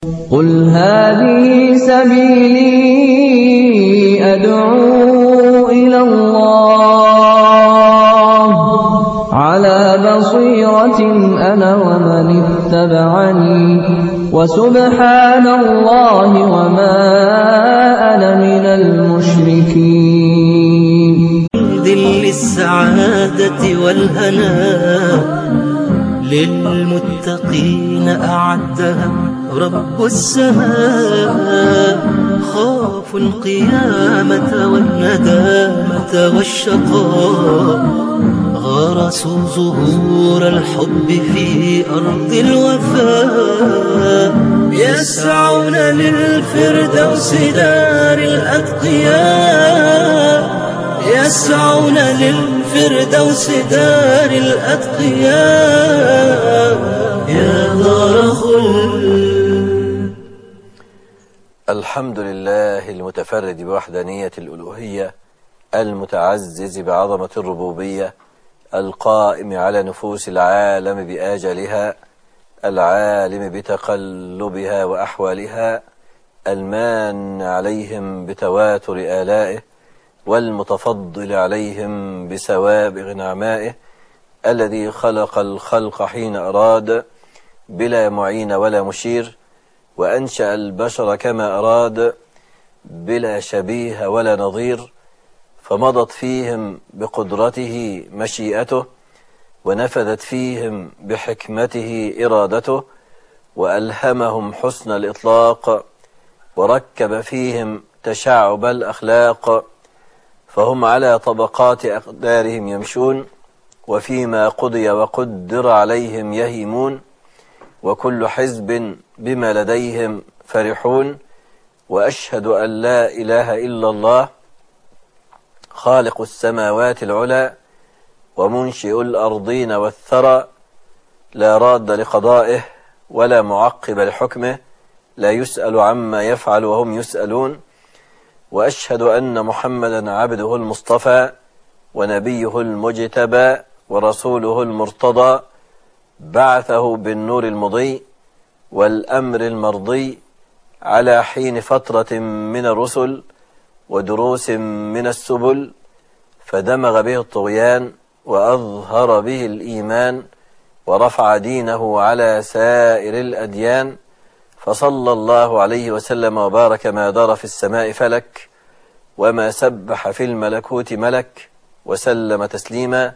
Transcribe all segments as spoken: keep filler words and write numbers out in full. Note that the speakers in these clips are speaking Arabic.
قل هذه سبيلي أدعو إلى الله على بصيرة أنا ومن اتبعني وسبحان الله وما أنا من المشركين. ذل السعادة والهناء للمتقين أعدها رب السماء. خافوا القيامة والندامة والشقاء، غرسوا زهور الحب في أرض الوفاء. يسعون للفردوس دار الأتقياء، يسعون للفردوس دار الأتقياء. يا دار خلد. الحمد لله المتفرد بوحدانية الألوهية، المتعزز بعظمة الربوبية، القائم على نفوس العالم بآجلها، العالم بتقلبها وأحوالها، المان عليهم بتواتر آلائه، والمتفضل عليهم بسوابغ نعمائه، الذي خلق الخلق حين أراد بلا معين ولا مشير، وأنشأ البشر كما أراد بلا شبيه ولا نظير، فمضت فيهم بقدرته مشيئته، ونفذت فيهم بحكمته إرادته، وألهمهم حسن الإطلاق، وركب فيهم تشعب الأخلاق، فهم على طبقات أقدارهم يمشون، وفيما قضي وقدر عليهم يهيمون، وكل حزب بما لديهم فرحون. وأشهد أن لا إله إلا الله خالق السماوات العلى ومنشئ الأرضين والثرى، لا راد لقضائه ولا معقب لحكمه، لا يسأل عما يفعل وهم يسألون. وأشهد أن محمدا عبده المصطفى ونبيه المجتبى ورسوله المرتضى، بعثه بالنور المضي والأمر المرضي على حين فترة من الرسل ودروس من السبل، فدمغ به الطغيان وأظهر به الإيمان، ورفع دينه على سائر الأديان. فصلى الله عليه وسلم وبارك ما دار في السماء فلك وما سبح في الملكوت ملك، وسلم تسليما.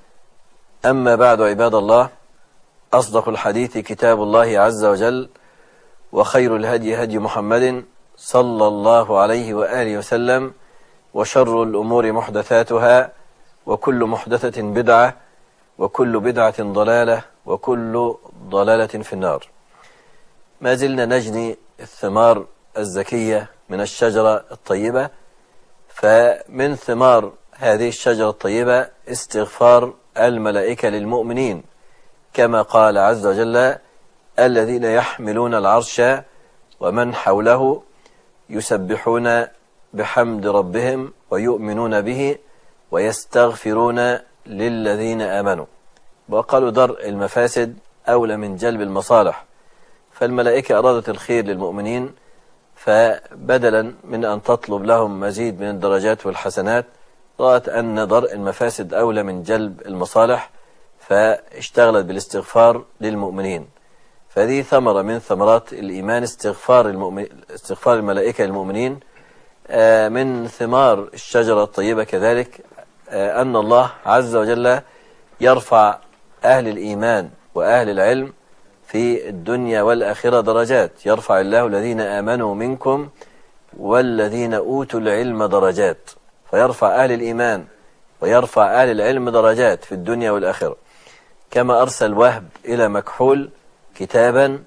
أما بعد، عباد الله، أصدق الحديث كتاب الله عز وجل، وخير الهدي هدي محمد صلى الله عليه وآله وسلم، وشر الأمور محدثاتها، وكل محدثة بدعة، وكل بدعة ضلالة، وكل ضلالة في النار. ما زلنا نجني الثمار الزكية من الشجرة الطيبة، فمن ثمار هذه الشجرة الطيبة استغفار الملائكة للمؤمنين، كما قال عز وجل: الذين يحملون العرش ومن حوله يسبحون بحمد ربهم ويؤمنون به ويستغفرون للذين آمنوا. وقالوا درء المفاسد أولى من جلب المصالح، فالملائكة أرادت الخير للمؤمنين، فبدلا من أن تطلب لهم مزيد من الدرجات والحسنات، رأت أن درء المفاسد أولى من جلب المصالح، فاشتغلت بالاستغفار للمؤمنين. فهذه ثمرة من ثمرات الإيمان، استغفار, المؤمن استغفار الملائكة للمؤمنين. من ثمار الشجرة الطيبة كذلك أن الله عز وجل يرفع أهل الإيمان وأهل العلم في الدنيا والآخرة درجات. يرفع الله الذين آمنوا منكم والذين أوتوا العلم درجات، فيرفع أهل الإيمان ويرفع أهل العلم درجات في الدنيا والآخرة. كما أرسل وهب إلى مكحول كتابا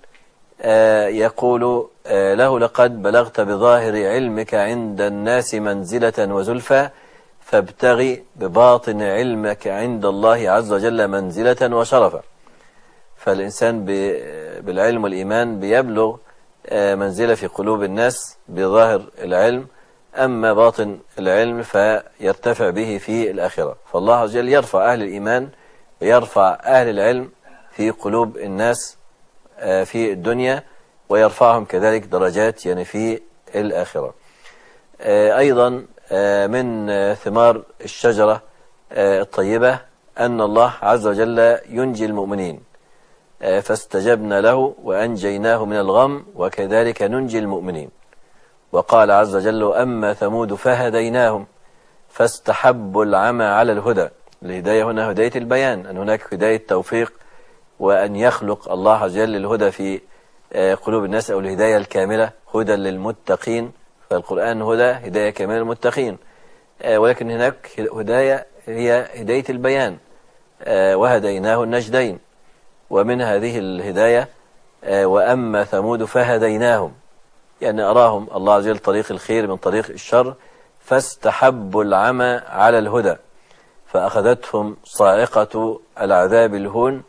يقول له: لقد بلغت بظاهر علمك عند الناس منزلة وزلفى، فابتغي بباطن علمك عند الله عز وجل منزلة وشرفا. فالإنسان بالعلم والإيمان بيبلغ منزلة في قلوب الناس بظاهر العلم، أما باطن العلم فيرتفع به في الآخرة. فالله عز وجل يرفع أهل الإيمان ويرفع أهل العلم في قلوب الناس في الدنيا، ويرفعهم كذلك درجات يعني في الآخرة. أيضا من ثمار الشجرة الطيبة أن الله عز وجل ينجي المؤمنين، فاستجبنا له وأنجيناه من الغم وكذلك ننجي المؤمنين. وقال عز وجل: أما ثمود فهديناهم فاستحبوا العمى على الهدى. الهداية هنا هداية البيان، أن هناك هداية توفيق، وأن يخلق الله عز وجل الهدى في قلوب الناس، أو الهداية الكاملة هدى للمتقين. فالقرآن هدى هداية كاملة للمتقين، ولكن هناك هداية هي هداية البيان، وهديناه النجدين. ومن هذه الهداية وأما ثمود فهديناهم، يعني أراهم الله عز وجل طريق الخير من طريق الشر، فاستحبوا العمى على الهدى فأخذتهم صاعقة العذاب الهون.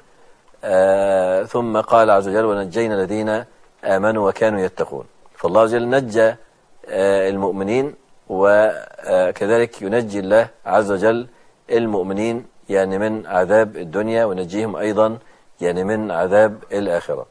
آه ثم قال عز وجل: ونجينا الذين آمنوا وكانوا يتقون. فالله عز وجل نجى آه المؤمنين، وكذلك ينجي الله عز وجل المؤمنين يعني من عذاب الدنيا، ونجيهم أيضا يعني من عذاب الآخرة.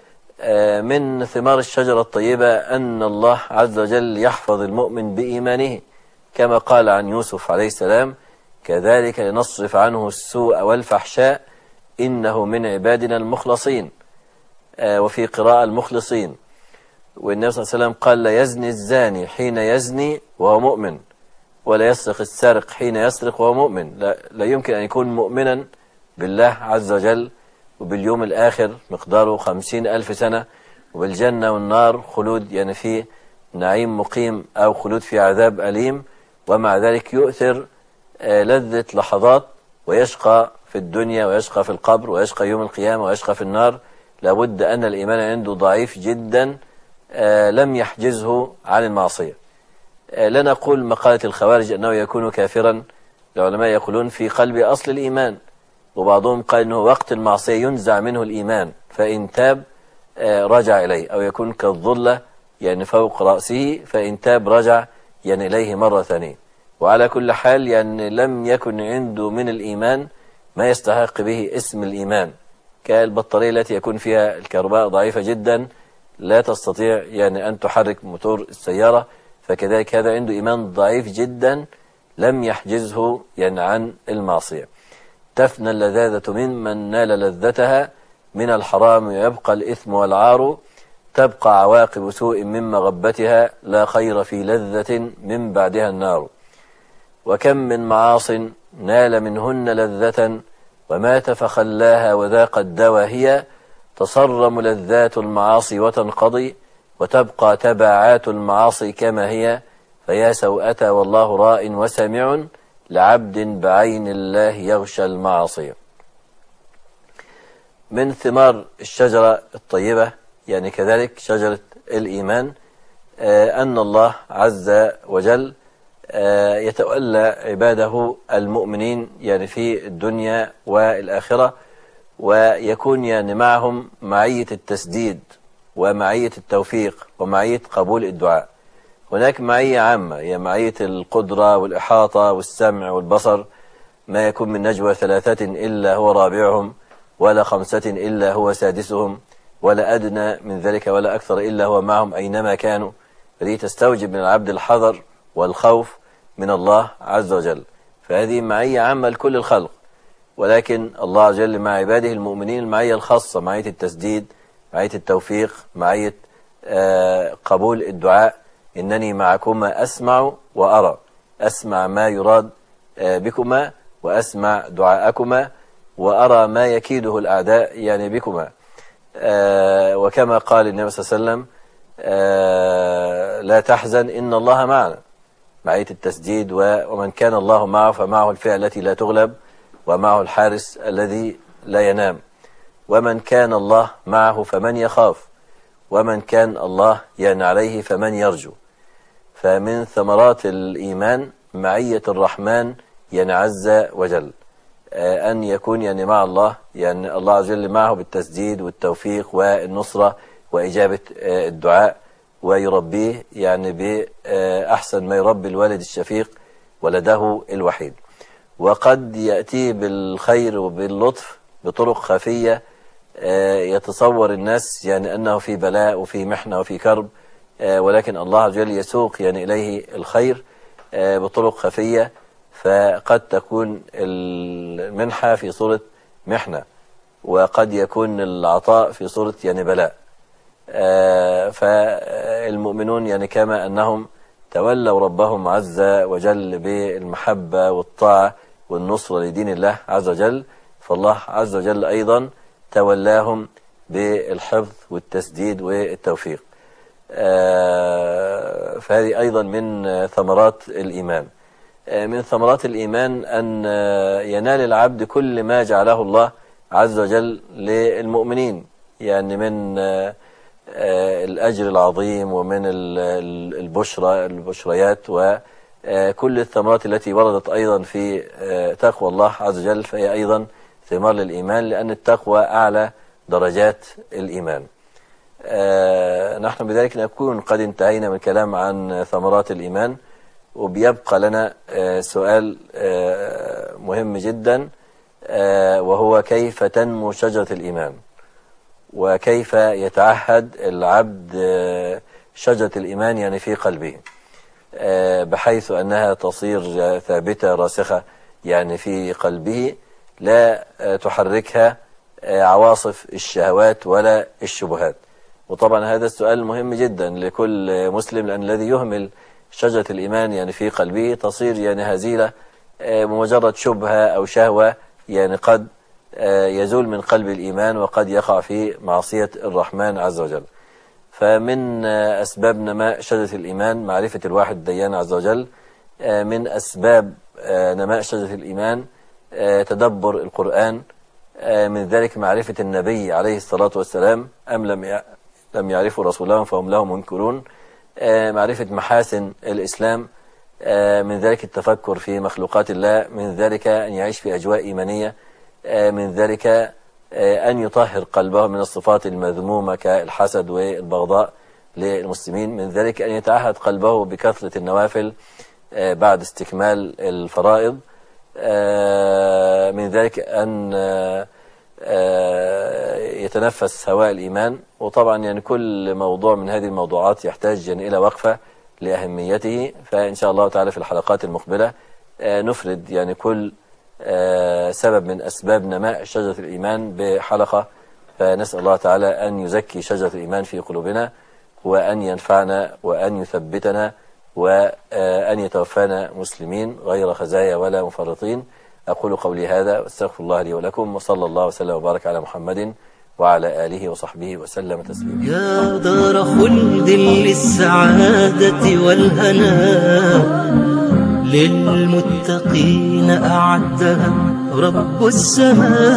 آه من ثمار الشجرة الطيبة أن الله عز وجل يحفظ المؤمن بإيمانه، كما قال عن يوسف عليه السلام: كذلك لنصرف عنه السوء والفحشاء إنه من عبادنا المخلصين. آه وفي قراءة المخلصين. والنبي صلى الله عليه وسلم قال: لا يزني الزاني حين يزني وهو مؤمن، ولا يسرق السارق حين يسرق وهو مؤمن. لا, لا يمكن أن يكون مؤمنا بالله عز وجل وباليوم الآخر مقداره خمسين ألف سنة، وبالجنة والنار خلود يعني في نعيم مقيم أو خلود في عذاب أليم، ومع ذلك يؤثر آه لذة لحظات، ويشقى في الدنيا ويشقى في القبر ويشقى يوم القيامة ويشقى في النار. لابد أن الإيمان عنده ضعيف جدا، آه لم يحجزه عن المعصية. آه لا نقول مقالة الخوارج أنه يكون كافرا، العلماء يقولون في قلب أصل الإيمان، وبعضهم قال أنه وقت المعصية ينزع منه الإيمان، فإن تاب آه رجع إليه، أو يكون كالظلة يعني فوق رأسه، فإن تاب رجع يعني إليه مرة ثانية. وعلى كل حال يعني لم يكن عنده من الإيمان ما يستحق به اسم الإيمان، كالبطارية التي يكون فيها الكهرباء ضعيفة جدا لا تستطيع يعني أن تحرك موتور السيارة، فكذلك هذا عنده إيمان ضعيف جدا لم يحجزه يعني عن المعصية. تفنى اللذاذة ممن نال لذتها من الحرام، ويبقى الإثم والعار، تبقى عواقب سوء من مغبتها، لا خير في لذة من بعدها النار. وكم من معاص نال منهن لذة ومات فخلاها وذاق الدوى هي، تصرم لذات المعاصي وتنقضي، وتبقى تبعات المعاصي كما هي، فيا سوءة والله راء وسامع، لعبد بعين الله يغشى المعاصي. من ثمار الشجرة الطيبة يعني كذلك شجرة الإيمان آه أن الله عز وجل آه يتولى عباده المؤمنين يعني في الدنيا والآخرة، ويكون يعني معهم معية التسديد ومعية التوفيق ومعية قبول الدعاء. هناك معية عامة هي معية القدرة والإحاطة والسمع والبصر، ما يكون من نجوى ثلاثة إلا هو رابعهم، ولا خمسة إلا هو سادسهم، ولا أدنى من ذلك ولا أكثر إلا هو معهم أينما كانوا. فدي تستوجب من العبد الحذر والخوف من الله عز وجل، فهذه معية عامة لكل الخلق. ولكن الله عز وجل مع عباده المؤمنين المعية الخاصة، معية التسديد، معية التوفيق، معية آه قبول الدعاء. إنني معكما أسمع وأرى، أسمع ما يراد آه بكما، وأسمع دعاءكما، وأرى ما يكيده الأعداء يعني بكما. آه وكما قال النبي صلى الله عليه وسلم: آه لا تحزن إن الله معنا، معية التسديد. ومن كان الله معه فمعه الفئة التي لا تغلب، ومعه الحارس الذي لا ينام. ومن كان الله معه فمن يخاف، ومن كان الله يعني عليه فمن يرجو. فمن ثمرات الإيمان معية الرحمن يعني عز وجل، أن يكون يعني مع الله، يعني الله عز وجل معه بالتسديد والتوفيق والنصرة وإجابة الدعاء، ويربيه يعني بأحسن ما يربي الوالد الشفيق ولده الوحيد. وقد يأتي بالخير وباللطف بطرق خفية يتصور الناس يعني أنه في بلاء وفي محنة وفي كرب، ولكن الله عز وجل يسوق يعني إليه الخير بطرق خفية، فقد تكون المنحة في صورة محنة، وقد يكون العطاء في صورة يعني بلاء. فالمؤمنون يعني كما أنهم تولوا ربهم عز وجل بالمحبة والطاعة والنصرة لدين الله عز وجل، فالله عز وجل أيضا تولاهم بالحفظ والتسديد والتوفيق. فهذه أيضا من ثمرات الإيمان. من ثمرات الإيمان أن ينال العبد كل ما جعله الله عز وجل للمؤمنين، يعني من الأجر العظيم ومن البشرى البشريات وكل الثمرات التي وردت أيضا في تقوى الله عز وجل، فهي أيضا ثمار للإيمان، لأن التقوى أعلى درجات الإيمان. نحن بذلك نكون قد انتهينا من الكلام عن ثمرات الإيمان، وبيبقى لنا سؤال مهم جدا، وهو كيف تنمو شجرة الإيمان، وكيف يتعهد العبد شجرة الإيمان يعني في قلبه، بحيث أنها تصير ثابتة راسخة يعني في قلبه، لا تحركها عواصف الشهوات ولا الشبهات. وطبعا هذا السؤال مهم جدا لكل مسلم، لأن الذي يهمل شجرة الإيمان يعني في قلبه تصير يعني هزيلة بمجرد شبهة أو شهوة، يعني قد يزول من قلب الإيمان وقد يقع في معصية الرحمن عز وجل. فمن أسباب نماء شجرة الإيمان معرفة الواحد الديان عز وجل. من أسباب نماء شجرة الإيمان تدبر القرآن. من ذلك معرفة النبي عليه الصلاة والسلام، أم لم لم يعرفوا رسولهم فهم له منكرون. معرفة محاسن الإسلام. من ذلك التفكر في مخلوقات الله. من ذلك أن يعيش في أجواء إيمانية. من ذلك أن يطهر قلبه من الصفات المذمومة كالحسد والبغضاء للمسلمين. من ذلك أن يتعهد قلبه بكثرة النوافل بعد استكمال الفرائض. من ذلك أن يتنفس هواء الإيمان. وطبعا يعني كل موضوع من هذه الموضوعات يحتاج يعني إلى وقفة لأهميته، فإن شاء الله تعالى في الحلقات المقبلة نفرد يعني كل سبب من أسباب نماء شجرة الإيمان بحلقة. فنسأل الله تعالى أن يزكي شجرة الإيمان في قلوبنا، وأن ينفعنا وأن يثبتنا، وأن يتوفانا مسلمين غير خزايا ولا مفرطين. أقول قولي هذا واستغفر الله لي ولكم، وصلى الله وسلم وبارك على محمد وعلى آله وصحبه وسلم تسليما. يا دار خلد للسعادة والهنا، للمتقين أعدها رب السماء.